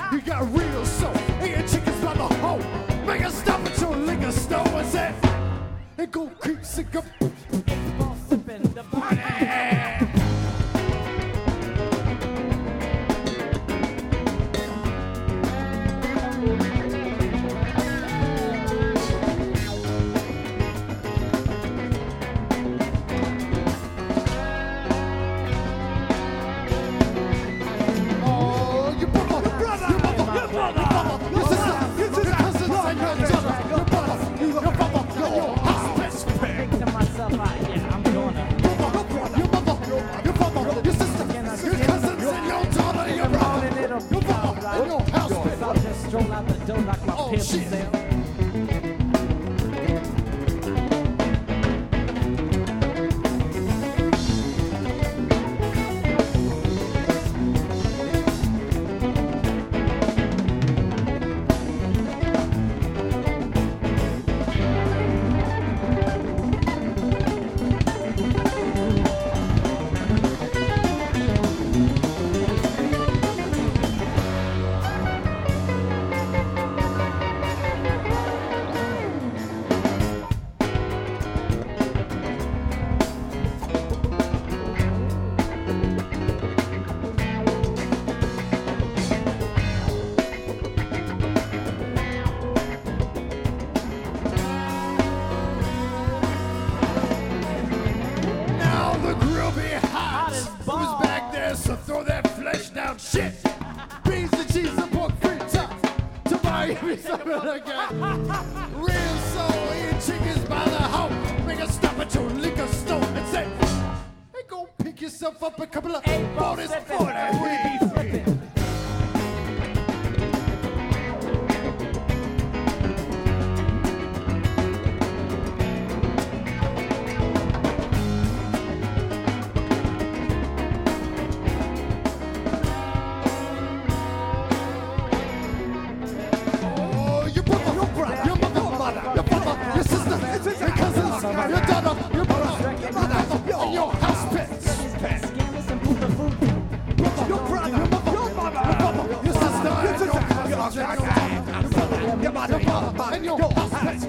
You got a real soul. And your chickens by the hole. Make a stop at your liquor store and say, and go keep sick up. Sipping the party. Stroll out the door like my pimp self. So throw that flesh down shit. Beans and cheese and pork frittata to buy every summer again. Real soul eating chickens by the hoe. Make a stop at your liquor store and say, hey, go pick yourself up a couple of bonus for that weed. Your daughter, your brother, your mother, and your house pets. Your brother, your mother, your sister, and your mother, and your house pets.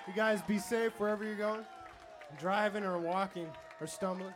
You guys be safe wherever you're going. Driving or walking or stumbling.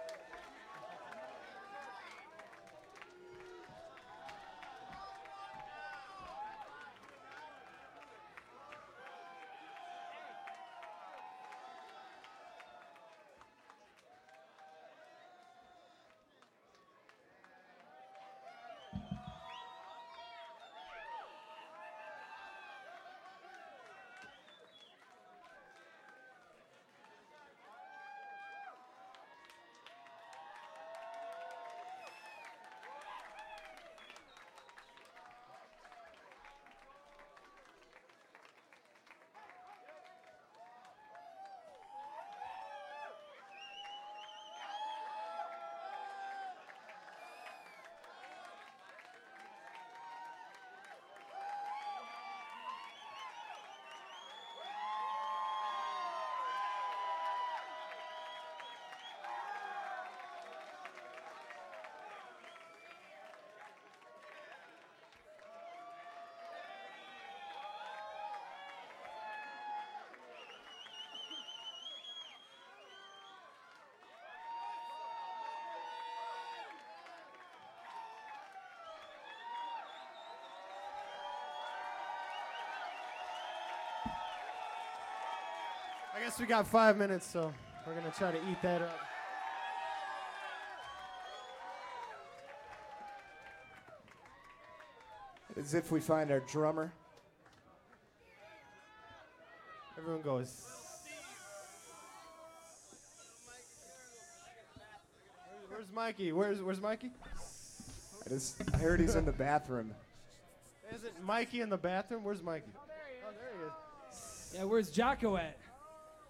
I guess we got 5 minutes, so we're going to try to eat that up. As if we find our drummer. Everyone goes. Where's Mikey? Where's Mikey? I heard he's in the bathroom. Isn't Mikey in the bathroom? Where's Mikey? Yeah, where's Jocko at?